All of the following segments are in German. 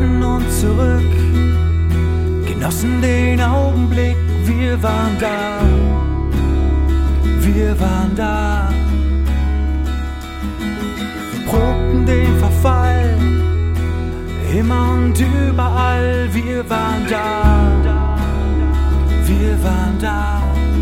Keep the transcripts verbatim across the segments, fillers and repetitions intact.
hin und zurück, genossen den Augenblick, wir waren da, wir waren da. Wir probten den Verfall, immer und überall, wir waren da, wir waren da.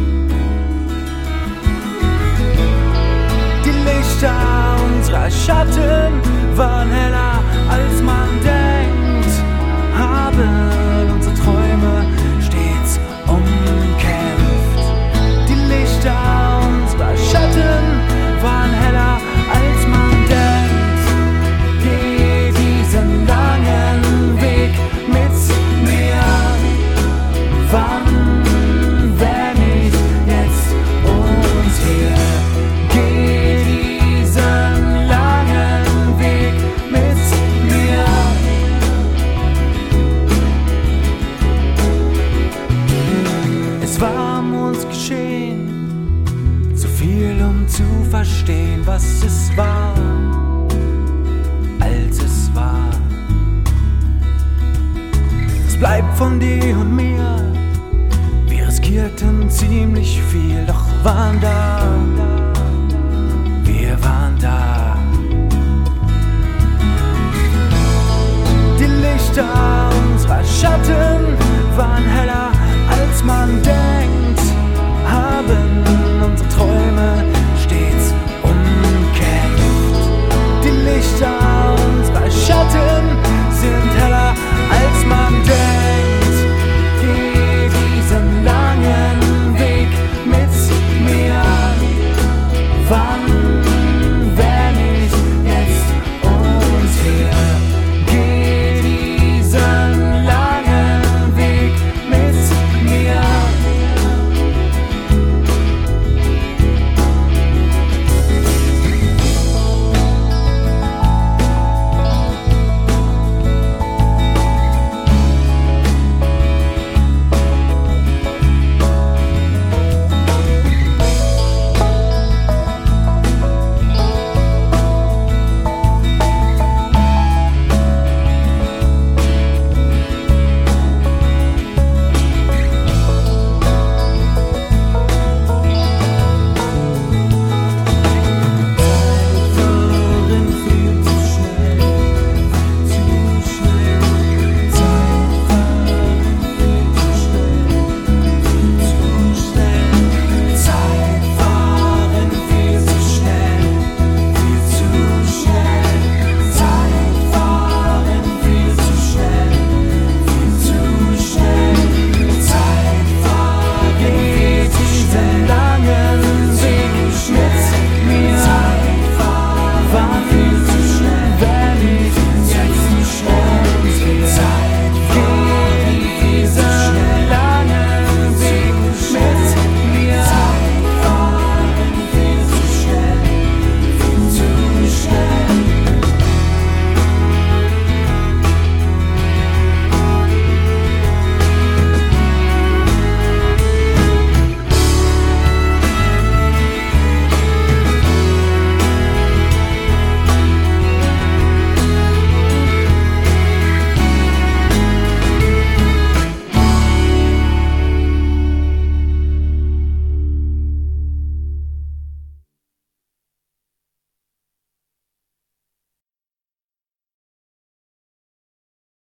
Die Lichter unserer Schatten waren heller, als man denkt, haben unsere Träume stets umkämpft. Die Lichter unserer Schatten waren heller, als man denkt. Geh diesen langen Weg mit mir. Wann, wenn nicht jetzt und hier? Geh diesen langen Weg mit mir. Es war um uns geschehen, zu viel um zu verstehen, was es war, als es war. Es bleibt von dir und mir, wir riskierten ziemlich viel, doch waren da, wir waren da. Die Lichter unserer Schatten